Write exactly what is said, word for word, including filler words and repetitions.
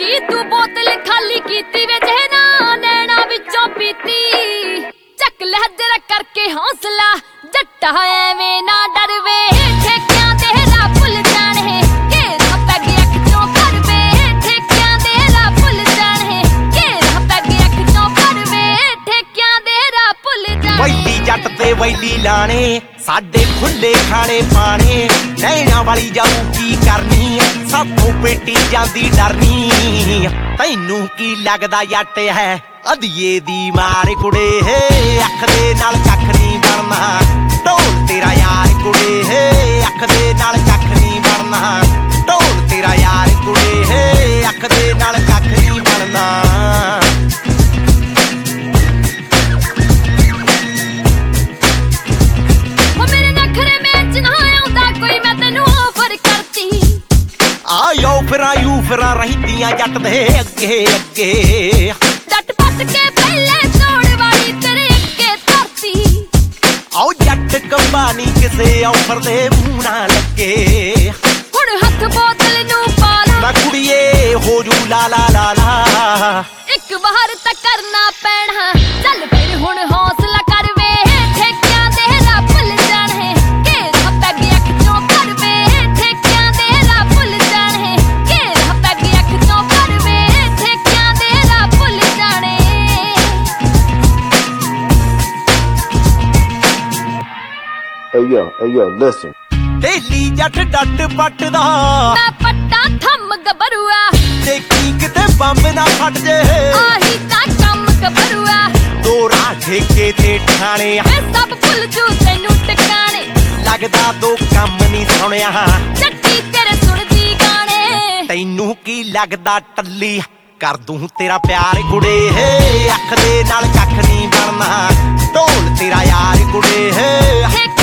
की तू बोतल खाली कीती वे जहना नैना विचों पीती चक लहजरा करके हौसला जट्टा एवें ना डर वे ठेकियां तेरा भुल जाने घेरा पैग अख चों कर वे ठेकियां तेरा भुल जाने घेरा पैग अख चों कर वे ठेकियां तेरा भुल जाने वैली जट ते वैली लाने साडे खुले खाने पाने नैना वाली जाऊ की करनी साथों पेटी जांदी डरनी तैनू की लगदा जट है अधीए दी मार कुड़े हे अख दे नाल कख नहीं बनना ढोल तेरा यार कुड़े हे अख दे नाल कख नहीं बनना ढोल तेरा यार कुड़े हे अख दे नाल कख नहीं बनना आयो फिरा यू फिरा रहीदियां जट दे अगे अगे जट पट के पहले तोड़ वाली तेरे अगे धरती आओ जट कंबानी किसे ऑफर दे मूंह ना लगे हुण हथ बोतल नू पाला ना कुड़िए हो जू ला ला ला ला एक बार तक करना पैना चल फिर हुण हौसला कर वे ठेकियां तेरा भुल जाने घेरा पैग अख चों कर वे ठेकियां तेरा भुल जाने घेरा पैग अख चों कर वे ठेकियां तेरा भुल जाने Hey yo, hey yo, listen. ਢੇਲੀ ਜੱਟ ਡੱਟ ਪੱਟ ਦਾ ਮੈਂ ਪੱਟਾਂ ਥੰਮ ਗਬਰੂਆ ਦੇਖੀ ਕਿਤੇ ਬੰਬ ਨਾ ਫਟ ਜੇ ਆਹੀ ਤਾਂ ਕੰਮ ਗਬਰੂਆ ਦੋ ਰਾਹ ਠੇਕੇ ਤੇ ਠਾਣੇ ਮੈਂ ਸਭ ਭੁੱਲ ਜੂ ਤੈਨੂੰ ਟਿਕਾਣੇ ਲੱਗਦਾ ਦੋ ਕੰਮ ਨਹੀਂ ਸੁਣਿਆ ਚੱਟੀ ਤੇਰੇ ਸੁਣਦੀ ਗਾਣੇ ਤੈਨੂੰ ਕੀ ਲੱਗਦਾ ਟੱਲੀ ਕਰ ਦੂੰ ਤੇਰਾ ਪਿਆਰ ਕੁੜੇ ਹੇ ਅੱਖ ਦੇ ਨਾਲ ਕੱਖ ਨਹੀਂ ਬਣਨਾ ਢੋਲ ਤੇਰਾ ਯਾਰ ਕੁੜੇ ਹੇ